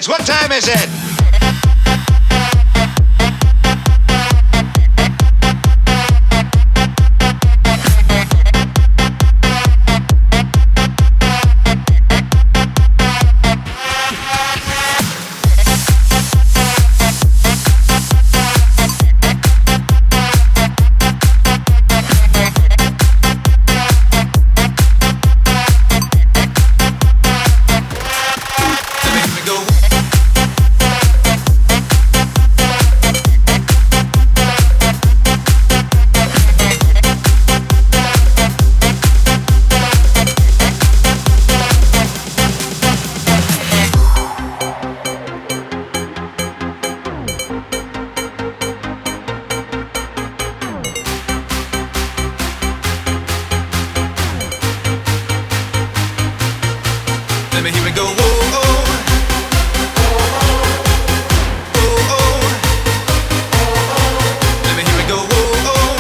kids, what time is it? Let me hear it go. Whoa, oh. Whoa, oh. Let me hear it go. Whoa, oh.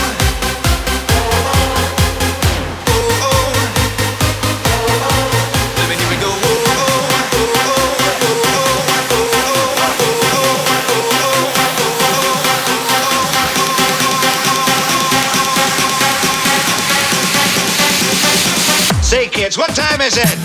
Whoa, oh. Let me hear it go. Whoa, Oh. Say kids, what time is it?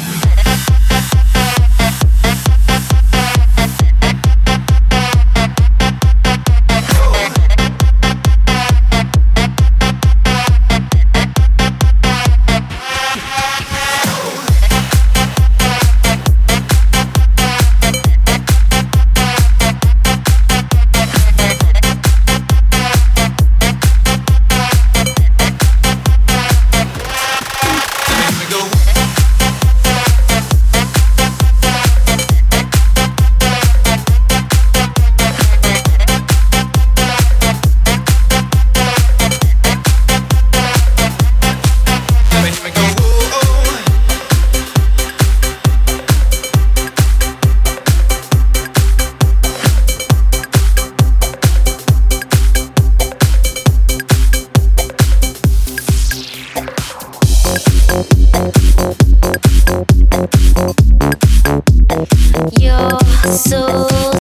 You're so